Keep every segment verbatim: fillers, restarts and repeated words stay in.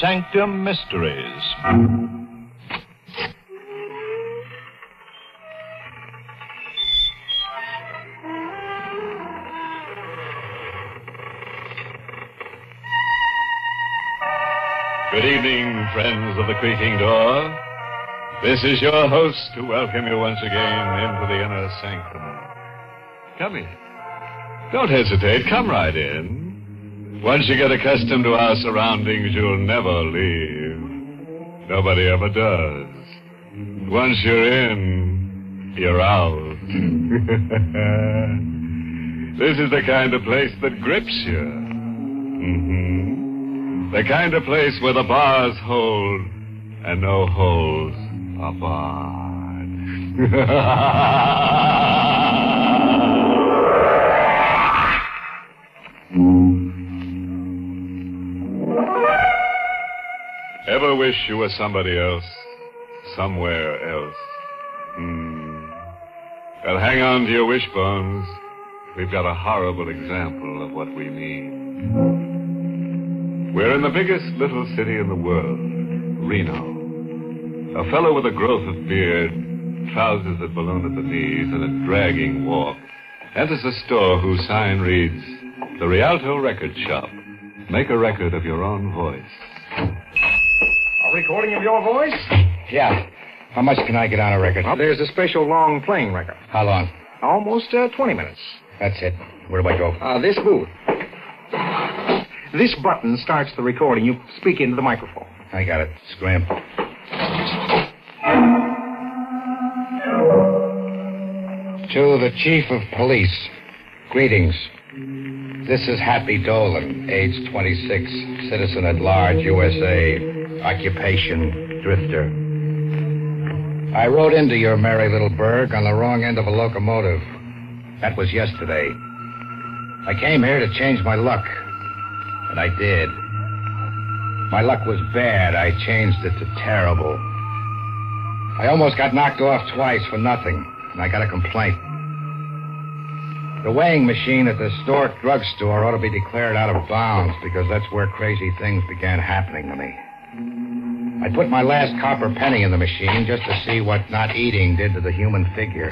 Sanctum Mysteries. Good evening, friends of the creaking door. This is your host to welcome you once again into the inner sanctum. Come in. Don't hesitate. Come right in. Once you get accustomed to our surroundings, you'll never leave. Nobody ever does. Once you're in, you're out. This is the kind of place that grips you. Mm-hmm. The kind of place where the bars hold and no holes are barred. Ever wish you were somebody else? Somewhere else? Hmm. Well, hang on to your wishbones. We've got a horrible example of what we mean. We're in the biggest little city in the world, Reno. A fellow with a growth of beard, trousers that balloon at the knees, and a dragging walk enters a store whose sign reads, The Rialto Record Shop. Make a record of your own voice. A recording of your voice? Yeah. How much can I get on a record? Well, there's a special long playing record. How long? Almost uh, twenty minutes. That's it. Where do I go? Uh, this booth. This button starts the recording. You speak into the microphone. I got it. Scram. To the Chief of Police, greetings. This is Happy Dolan, age twenty-six, citizen at large, U S A, occupation, drifter. I rode into your merry little burg on the wrong end of a locomotive. That was yesterday. I came here to change my luck, and I did. My luck was bad. I changed it to terrible. I almost got knocked off twice for nothing, and I got a complaint. The weighing machine at the Stork drugstore ought to be declared out of bounds because that's where crazy things began happening to me. I put my last copper penny in the machine just to see what not eating did to the human figure.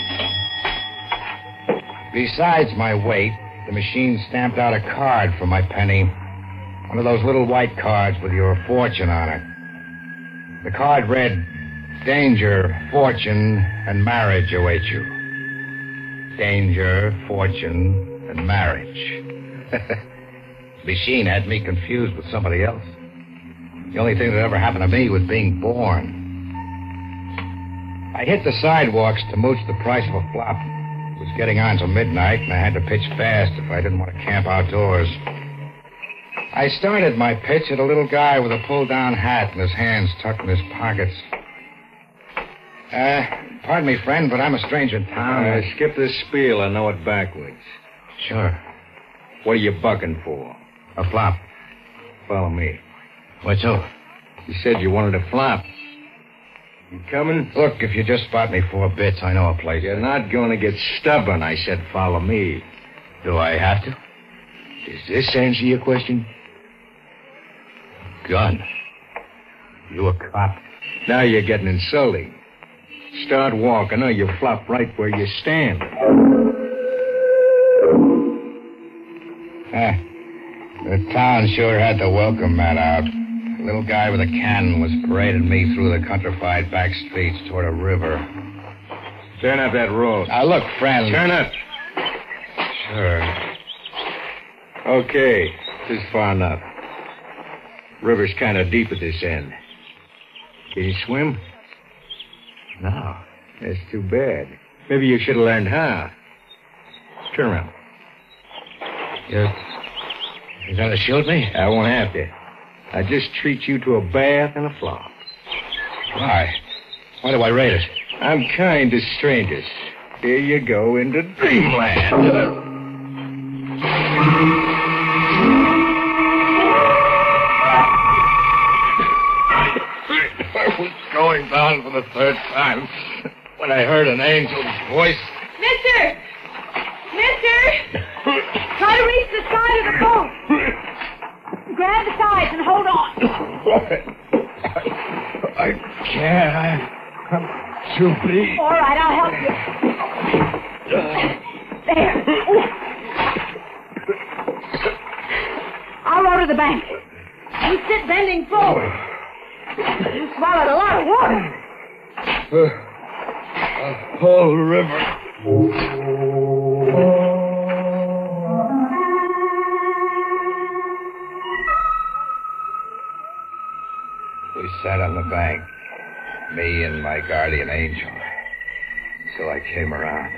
Besides my weight, the machine stamped out a card for my penny. One of those little white cards with your fortune on it. The card read, Danger, fortune, and marriage await you. Danger, fortune, and marriage. The machine had me confused with somebody else. The only thing that ever happened to me was being born. I hit the sidewalks to mooch the price of a flop. It was getting on to midnight, and I had to pitch fast if I didn't want to camp outdoors. I started my pitch at a little guy with a pull-down hat and his hands tucked in his pockets. Uh, pardon me, friend, but I'm a stranger in town. Uh, skip this spiel. I know it backwards. Sure. What are you bucking for? A flop. Follow me. What's over? You said you wanted a flop. You coming? Look, if you just spot me four bits, I know a place. You're not going to get stubborn. I said follow me. Do I have to? Does this answer your question? Gun. You a cop? Now you're getting insulting. Start walking or you flop right where you stand. Eh, the town sure had the welcome mat out. The little guy with a cannon was parading me through the countrified back streets toward a river. Turn up that roll. Now, look, friend. Turn up. Sure. Okay, this is far enough. River's kind of deep at this end. Can you swim? No. That's too bad. Maybe you should have learned how. Turn around. You... You gonna shoot me? I won't have to. I just treat you to a bath and a flop. Why? Why do I rate it? I'm kind to strangers. Here you go into dreamland. I was going down for the third time when I heard an angel's voice. Mister! Mister! Try to reach the side of the boat. Grab the sides and hold on. I can't. I, I'm too big. All right, I'll help you. There. I'll row to the bank. You sit bending forward. You swallowed a lot of water. Uh, a whole river. We sat on the bank, me and my guardian angel, till I came around.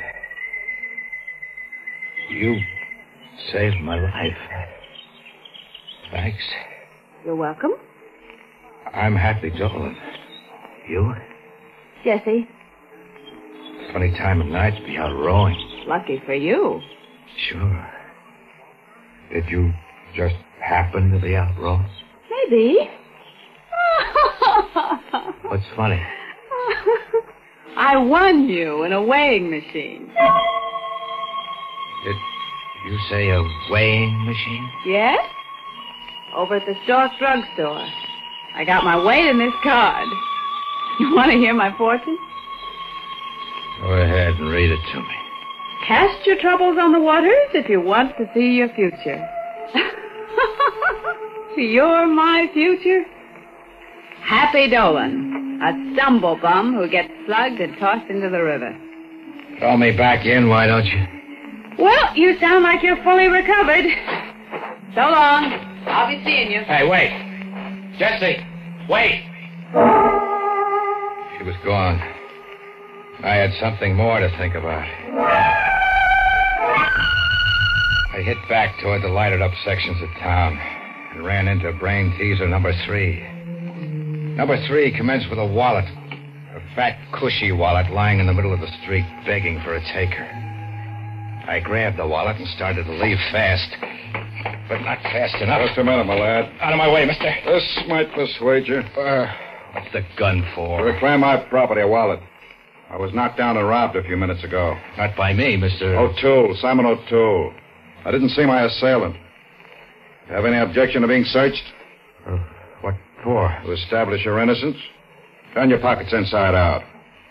You saved my life. Thanks. You're welcome. I'm Happy Dolan. You? Jesse, Funny time of night to be out rowing. lucky for you. Sure. Did you just happen to be out rowing? Maybe. What's funny? I won you in a weighing machine. Did you say a weighing machine? Yes? Over at the Stork drugstore. I got my weight in this card. You want to hear my fortune? Go ahead and read it to me. Cast your troubles on the waters if you want to see your future. You're my future? Happy Dolan, a stumble bum who gets slugged and tossed into the river. Throw me back in, why don't you? Well, you sound like you're fully recovered. So long. I'll be seeing you. Hey, wait. Jesse, wait. She was gone. I had something more to think about. I hit back toward the lighted up sections of town and ran into brain teaser number three. Number three commenced with a wallet, a fat, cushy wallet lying in the middle of the street begging for a taker. I grabbed the wallet and started to leave fast, but not fast enough. Just a minute, my lad. Out of my way, mister. This might persuade you. Uh, what's the gun To for? reclaim my property, a wallet. I was knocked down and robbed a few minutes ago. Not by me, Mister O'Toole, Simon O'Toole. I didn't see my assailant. Have any objection to being searched? Uh, what for? To establish your innocence? Turn your pockets inside out.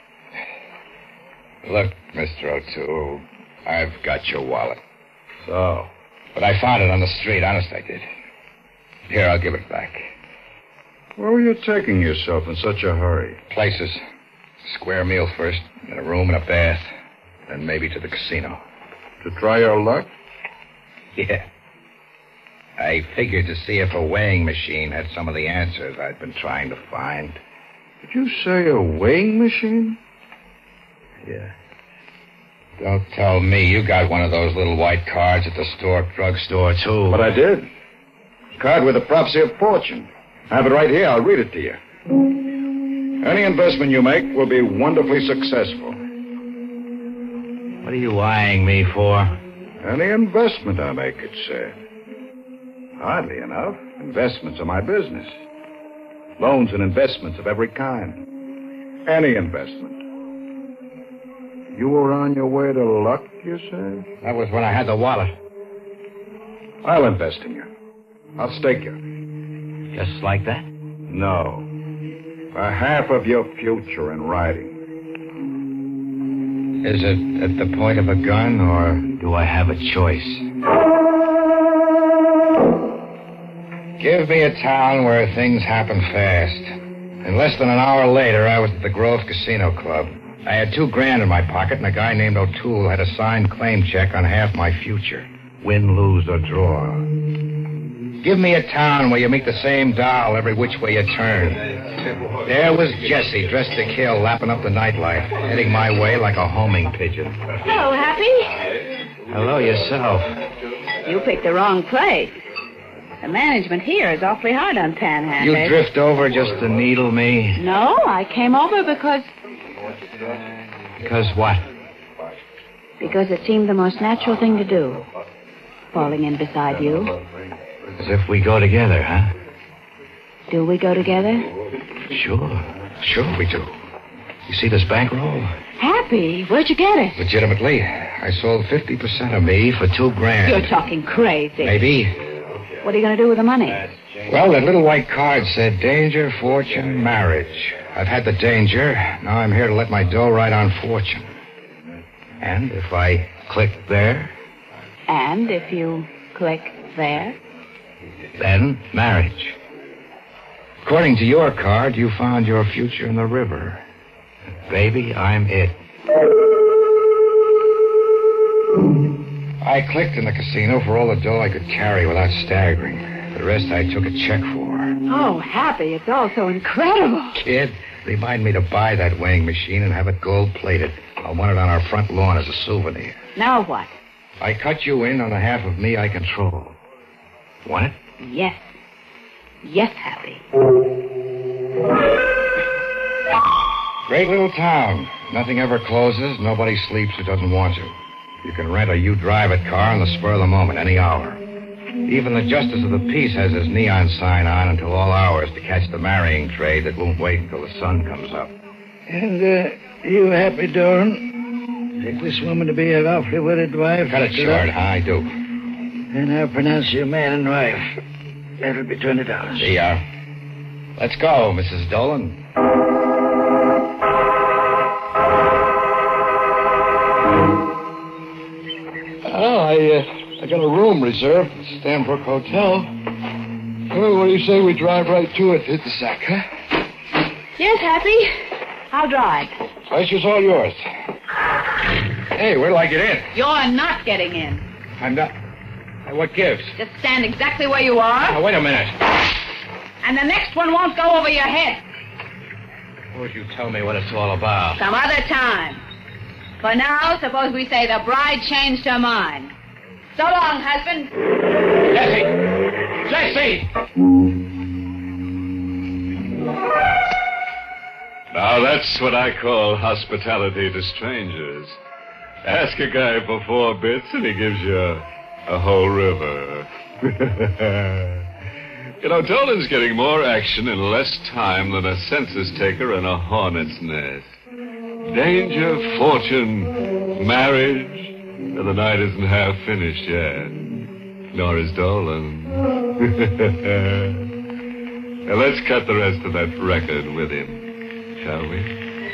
Look, Mister O'Toole, I've got your wallet. So? But I found it on the street. Honest, I did. Here, I'll give it back. Where were you taking yourself in such a hurry? Places. Square meal first, then a room and a bath. Then maybe to the casino. To try your luck? Yeah. I figured to see if a weighing machine had some of the answers I'd been trying to find. Did you say a weighing machine? Yeah. Don't tell me you got one of those little white cards at the Stork drugstore, too. But I did. Card with a prophecy of fortune. I have it right here. I'll read it to you. Any investment you make will be wonderfully successful. What are you eyeing me for? Any investment I make, it said. Oddly enough, investments are my business. Loans and investments of every kind. Any investment. You were on your way to luck, you say? That was when I had the wallet. I'll invest in you. I'll stake you. Just like that? No. For half of your future in riding. Is it at the point of a gun, or Do I have a choice? give me a town where things happen fast? And less than an hour later, I was at the Grove Casino Club. I had two grand in my pocket, and a guy named O'Toole had a signed claim check on half my future. Win, lose, or draw. Give me a town where you meet the same doll every which way you turn. There was Jessie, dressed to kill, lapping up the nightlife, heading my way like a homing pigeon. Hello, Happy. Hello, yourself. You picked the wrong place. The management here is awfully hard on You panhandlers. Drift over just to needle me? No, I came over because... Because what? Because it seemed the most natural thing to do. Falling in beside you. As if we go together, huh? Do we go together? Sure. Sure we do. You see this bankroll? Happy? Where'd you get it? Legitimately, I sold fifty percent of me for two grand. You're talking crazy. Maybe. What are you going to do with the money? Well, that little white card said danger, fortune, marriage. I've had the danger. Now I'm here to let my dough ride on fortune. And if I click there... And if you click there? Then marriage. According to your card, you found your future in the river. Baby, I'm it. I clicked in the casino for all the dough I could carry without staggering. The rest I took a check for. Oh, Happy, it's all so incredible. Kid, remind me to buy that weighing machine and have it gold-plated. I'll want it on our front lawn as a souvenir. Now what? I cut you in on the half of me I control. Want it? Yes. Yes, Happy. Great little town. Nothing ever closes. Nobody sleeps who doesn't want to. You can rent a you-drive-it car on the spur of the moment, any hour. Even the Justice of the Peace has his neon sign on until all hours to catch the marrying trade that won't wait until the sun comes up. And, uh, you happy, Doran? Take this woman to be a lawfully wedded wife? Cut it short, huh? I do. And I'll pronounce you man and wife. That'll be twenty dollars. See ya. Let's go, Missus Dolan. Oh, I, uh, I got a room reserved at the Stanbrook Hotel. Well, what do you say we drive right to it, hit the sack, huh? Yes, Happy. I'll drive. Place is all yours. Hey, where'd I get in? You're not getting in. I'm not... Hey, what gives? Just stand exactly where you are, Now, wait a minute. and the next one won't go over your head. Would you tell me what it's all about? Some other time. For now, suppose we say the bride changed her mind. So long, husband. Jesse! Jesse! Now, that's what I call hospitality to strangers. Ask a guy for four bits, and he gives you a, a whole river. You know, Dolan's getting more action in less time than a census taker in a hornet's nest. Danger, fortune, marriage, and the night isn't half finished yet. Nor is Dolan. Now, let's cut the rest of that record with him, shall we?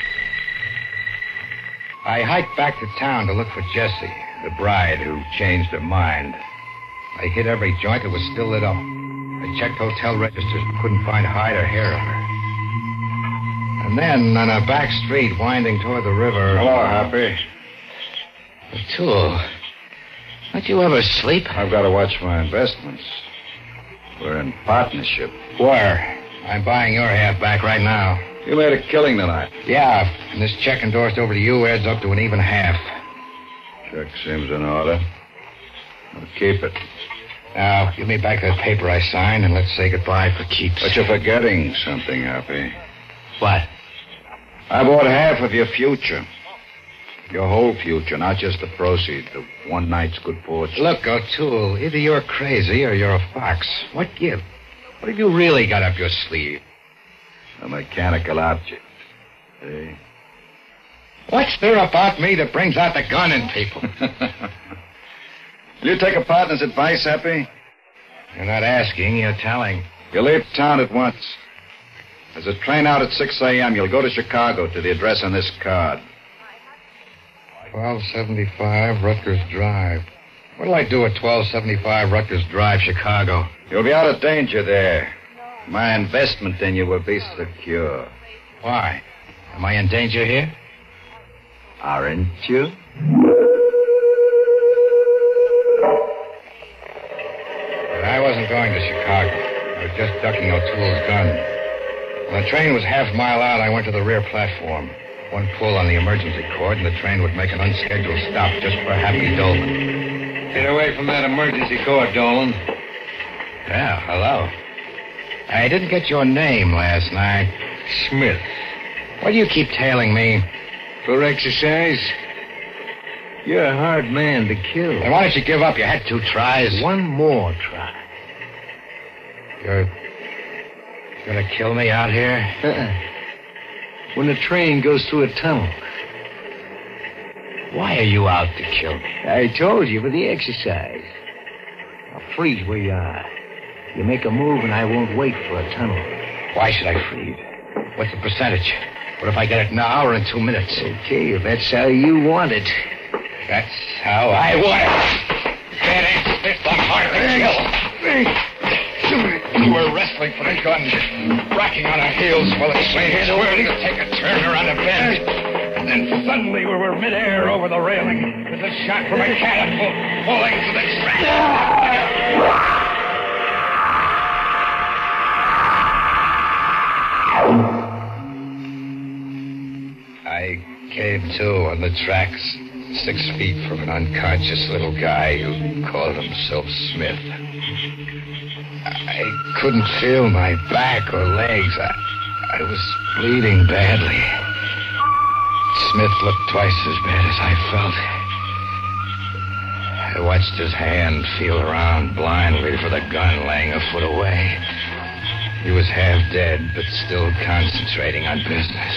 I hiked back to town to look for Jessie, the bride who changed her mind. I hit every joint that was still lit up. I checked hotel registers but couldn't find hide or hair of her. And then, on a back street winding toward the river... Hello, Happy. O'Toole, don't you ever sleep? I've got to watch my investments. We're in partnership. Where? I'm buying your half back right now. You made a killing tonight. Yeah, and this check endorsed over to you adds up to an even half. Check seems in order. I'll keep it. Now, give me back that paper I signed and let's say goodbye for keeps. But you're forgetting something, Happy. What? I bought half of your future. Your whole future, not just the proceeds of one night's good fortune. Look, O'Toole, either you're crazy or you're a fox. What give? What have you really got up your sleeve? A mechanical object. See? What's there about me that brings out the gun in people? Will you take a partner's advice, Happy? You're not asking, you're telling. You leave town at once. There's a train out at six a.m. You'll go to Chicago to the address on this card. twelve seventy-five Rutgers Drive. What'll I do at twelve seventy-five Rutgers Drive, Chicago? You'll be out of danger there. My investment in you will be secure. Why? Am I in danger here? Aren't you? But I wasn't going to Chicago. I was just ducking O'Toole's gun. When the train was half a mile out, I went to the rear platform. One pull on the emergency cord, and the train would make an unscheduled stop just for Happy Dolan. Get away from that emergency cord, Dolan. Yeah, hello. I didn't get your name last night. Smith. Why do you keep tailing me? For exercise? You're a hard man to kill. Then why don't you give up? You had two tries. One more try. You're gonna kill me out here? Uh-uh. When the train goes through a tunnel. Why are you out to kill me? I told you, for the exercise. Now, freeze where you are. You make a move and I won't wait for a tunnel. Why should I freeze? What's the percentage? What if I get it now or in two minutes? Okay, if that's how you want it. That's how I want it. That ain't Smith. I'm hard to kill. We were wrestling for the gun, rocking on our heels while the train swirled to take a turn around a bend. And then suddenly we were midair over the railing with a shot from a catapult falling to the track. I came to on the tracks, six feet from an unconscious little guy who called himself Smith. I couldn't feel my back or legs. I, I was bleeding badly. Smith looked twice as bad as I felt. I watched his hand feel around blindly for the gun laying a foot away. He was half dead, but still concentrating on business.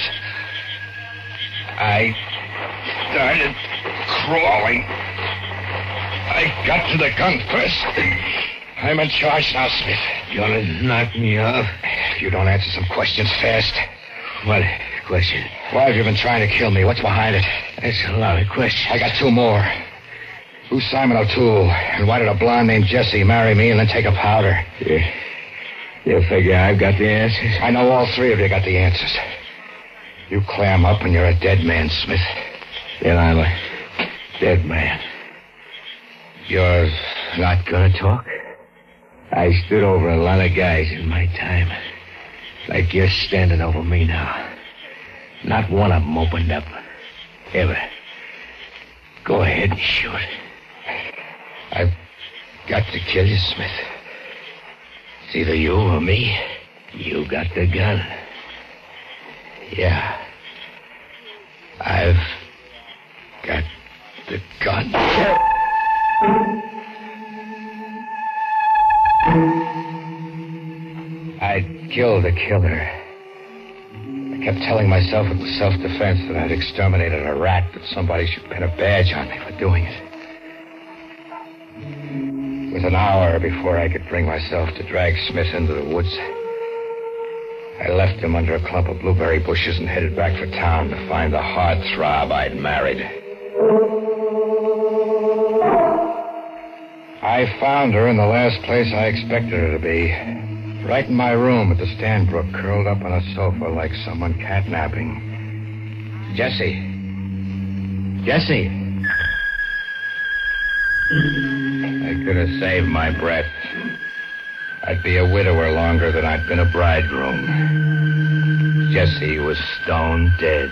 I started crawling. I got to the gun first. I'm in charge now, Smith. You're gonna knock me off? If you don't answer some questions fast. What question? Why have you been trying to kill me? What's behind it? That's a lot of questions. I got two more. Who's Simon O'Toole? And why did a blonde named Jessie marry me and then take a powder? Yeah. You figure I've got the answers? I know all three of you got the answers. You clam up and you're a dead man, Smith. Then I'm a dead man. You're not gonna talk? I stood over a lot of guys in my time. Like you're standing over me now. Not one of them opened up. Ever. Go ahead and shoot. I've got to kill you, Smith. It's either you or me. You got the gun. Yeah. I've got the gun. I'd killed the killer. I kept telling myself it was self-defense, that I'd exterminated a rat, that somebody should pin a badge on me for doing it. It was an hour before I could bring myself to drag Smith into the woods. I left him under a clump of blueberry bushes and headed back for town to find the heartthrob I'd married. I found her in the last place I expected her to be. Right in my room at the Stanbrook, curled up on a sofa like someone catnapping. Jessie. Jessie. I could have saved my breath. I'd be a widower longer than I'd been a bridegroom. Jessie was stone dead.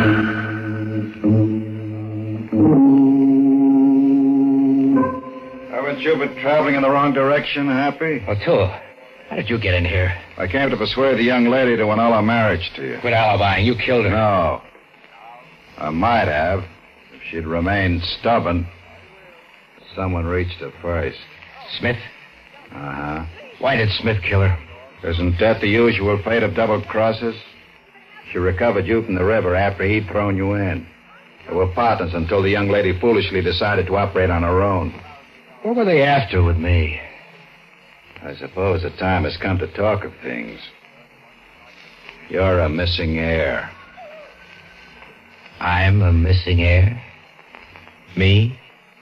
Haven't you been traveling in the wrong direction, Happy? O'Toole, how did you get in here? I came to persuade the young lady to annul her marriage to you. Quit alibying. You killed her. No. I might have, if she'd remained stubborn. Someone reached her first. Smith? Uh-huh. Why did Smith kill her? Isn't that the usual fate of double crosses? She recovered you from the river after he'd thrown you in. They were partners until the young lady foolishly decided to operate on her own. What were they after with me? I suppose the time has come to talk of things. You're a missing heir. I'm a missing heir? Me?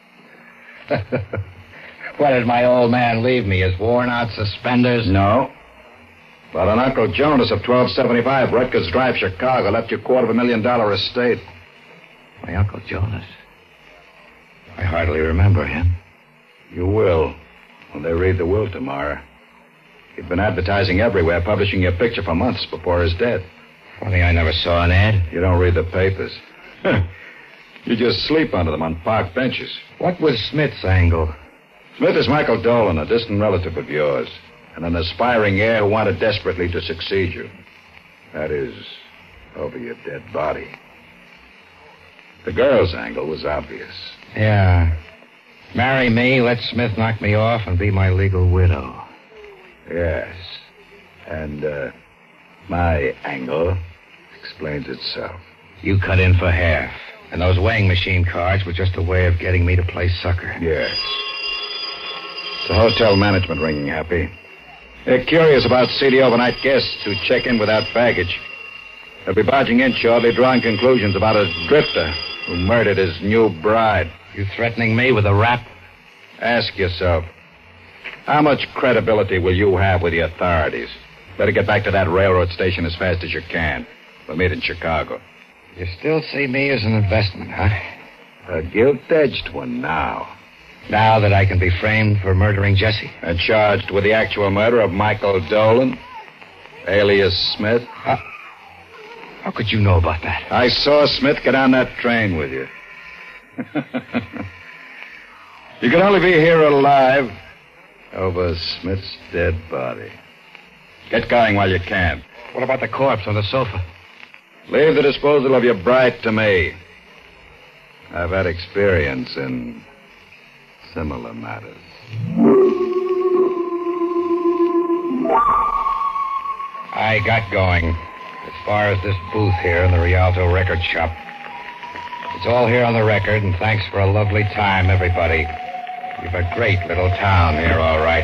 What did my old man leave me, his worn-out suspenders? No. But an Uncle Jonas of twelve seventy-five, Rutgers Drive, Chicago, left you a quarter of a million dollar estate. My Uncle Jonas? I hardly remember him. You will, when they read the will tomorrow. He'd been advertising everywhere, publishing your picture for months before his death. Funny I never saw an ad. You don't read the papers. You just sleep under them on park benches. What was Smith's angle? Smith is Michael Dolan, a distant relative of yours, and an aspiring heir who wanted desperately to succeed you. That is, over your dead body. The girl's angle was obvious. Yeah. Marry me, let Smith knock me off, and be my legal widow. Yes. And, uh, my angle explains itself. You cut in for half. And those weighing machine cards were just a way of getting me to play sucker. Yes. It's the hotel management ringing, Happy. They're curious about seedy overnight guests who check in without baggage. They'll be barging in shortly, drawing conclusions about a drifter who murdered his new bride. You threatening me with a rap? Ask yourself, how much credibility will you have with the authorities? Better get back to that railroad station as fast as you can. We'll meet in Chicago. You still see me as an investment, huh? A gilt-edged one now. Now that I can be framed for murdering Jesse? And charged with the actual murder of Michael Dolan, alias Smith. How, how could you know about that? I saw Smith get on that train with you. You can only be here alive over Smith's dead body. Get going while you can. What about the corpse on the sofa? Leave the disposal of your bride to me. I've had experience in similar matters. I got going. As far as this booth here in the Rialto record shop. It's all here on the record, and thanks for a lovely time, everybody. You've a great little town here, all right.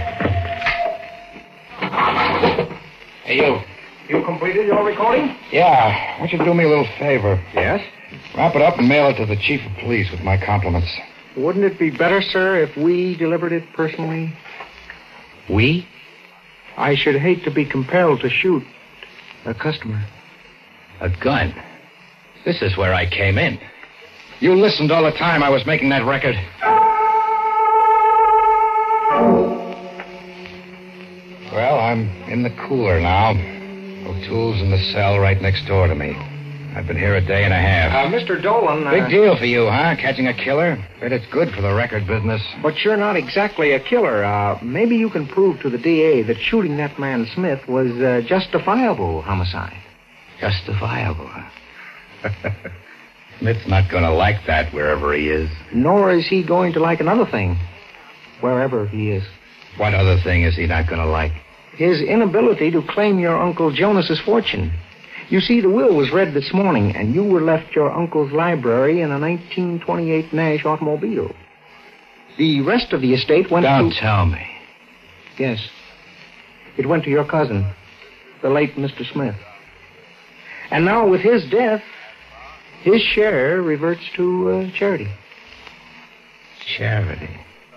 Hey, you. You completed your recording? Yeah. Why don't you do me a little favor? Yes. Wrap it up and mail it to the chief of police with my compliments. Wouldn't it be better, sir, if we delivered it personally? We? I should hate to be compelled to shoot a customer. A gun? This is where I came in. You listened all the time I was making that record. Well, I'm in the cooler now. O'Toole's in the cell right next door to me. I've been here a day and a half. Uh, Mister Dolan... Uh... Big deal for you, huh? Catching a killer? Bet it's good for the record business. But you're not exactly a killer. Uh, maybe you can prove to the D A that shooting that man Smith was uh, justifiable homicide. Justifiable, huh? Smith's not going to like that wherever he is. Nor is he going to like another thing, wherever he is. What other thing is he not going to like? His inability to claim your Uncle Jonas's fortune. You see, the will was read this morning, and you were left your uncle's library in a nineteen twenty-eight Nash automobile. The rest of the estate went Don't to... Don't tell me. Yes. It went to your cousin, the late Mister Smith. And now, with his death, his share reverts to uh, charity. Charity?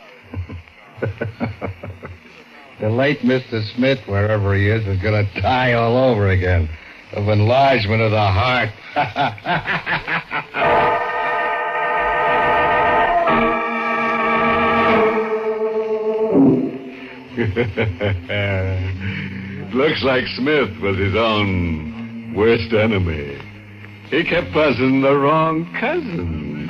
The late Mister Smith, wherever he is, is going to die all over again. Of enlargement of the heart. Looks like Smith was his own worst enemy. He kept buzzing the wrong cousin.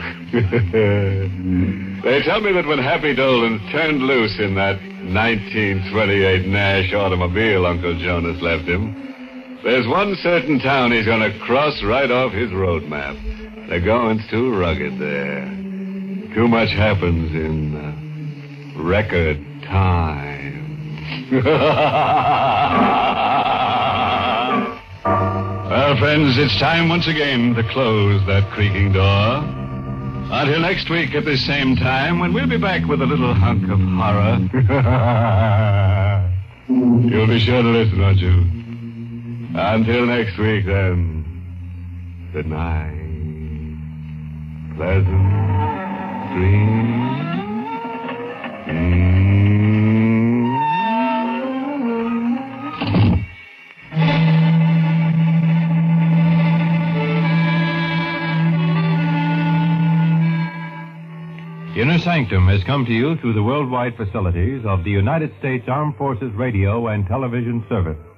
They tell me that when Happy Dolan turned loose in that nineteen twenty-eight Nash automobile Uncle Jonas left him, there's one certain town he's going to cross right off his road map. The going's too rugged there. Too much happens in uh, record time. Well, friends, it's time once again to close that creaking door. Until next week at this same time, when we'll be back with a little hunk of horror. You'll be sure to listen, won't you? Until next week, then, good night. Pleasant dreams. Mm. Inner Sanctum has come to you through the worldwide facilities of the United States Armed Forces Radio and Television Service.